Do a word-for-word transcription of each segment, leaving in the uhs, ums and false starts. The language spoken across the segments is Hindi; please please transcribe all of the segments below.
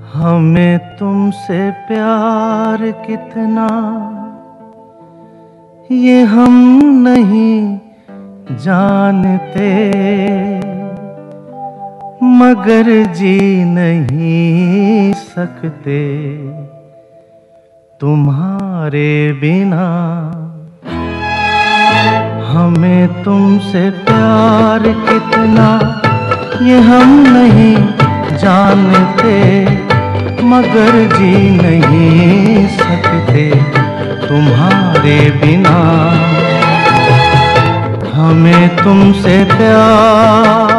हमें तुमसे प्यार कितना ये हम नहीं जानते, मगर जी नहीं सकते तुम्हारे बिना। हमें तुमसे प्यार कितना ये हम नहीं जानते, मगर जी नहीं सकते तुम्हारे बिना। हमें तुमसे प्यार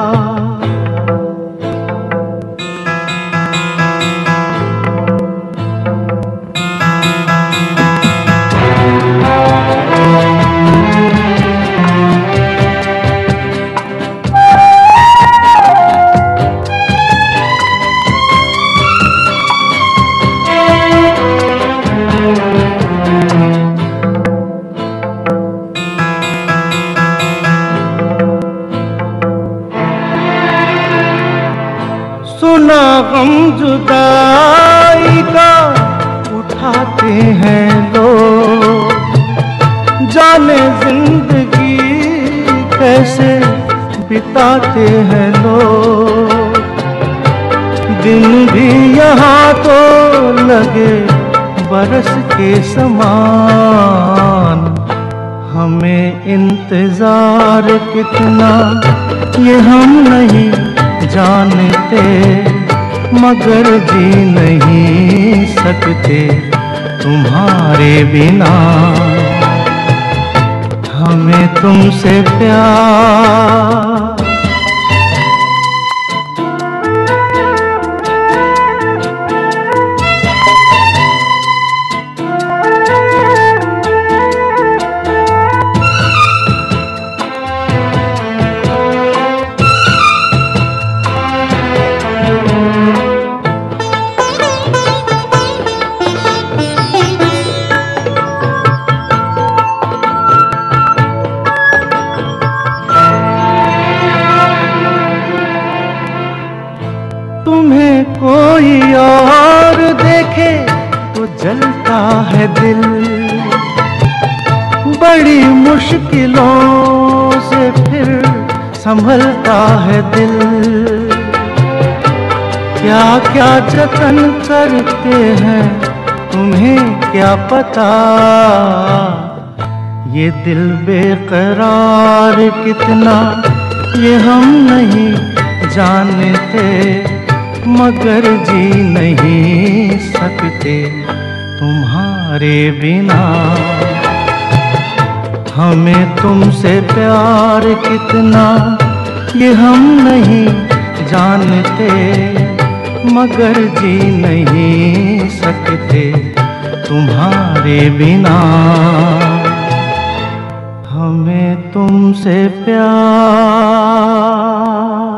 सुना गम जुदाई का उठाते हैं लोग, जाने जिंदगी कैसे बिताते हैं लोग। दिन भी यहाँ तो लगे बरस के समान, हमें इंतजार कितना ये हम नहीं जानते, मगर जी नहीं सकते तुम्हारे बिना। हमें तुमसे प्यार तुम्हें कोई और देखे तो जलता है दिल, बड़ी मुश्किलों से फिर संभलता है दिल। क्या क्या जतन करते हैं तुम्हें क्या पता, ये दिल बेकरार कितना ये हम नहीं जानते, मगर जी नहीं सकते तुम्हारे बिना। हमें तुमसे प्यार कितना ये हम नहीं जानते, मगर जी नहीं सकते तुम्हारे बिना। हमें तुमसे प्यार